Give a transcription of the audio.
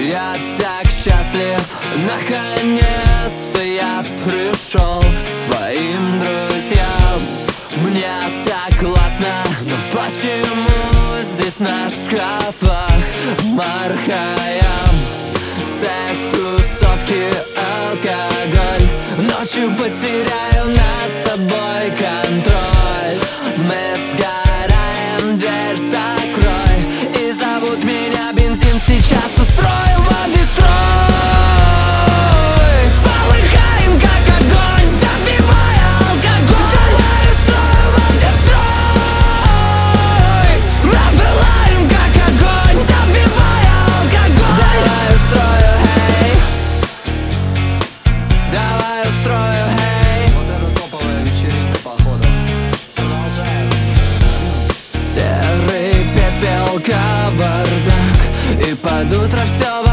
Я так счастлив, наконец-то я пришел к своим друзьям. Мне так классно, но почему здесь на шкафах Мархаям? Секс, тусовки, алкоголь. Ночью потеряю над собой контроль. Мы сгораем, дверь закрой. И зовут меня бензин, сейчас устроим в антистрой. Полыхаем, как огонь, допивая алкоголь. Я устрою в антистрой. Напылаем, как огонь, допивая алкоголь. Давай устрою, эй. Давай устрою, эй. Вот это топовая вечеринка, походу. Продолжаем. Серый пепел, кавардак. И под утро все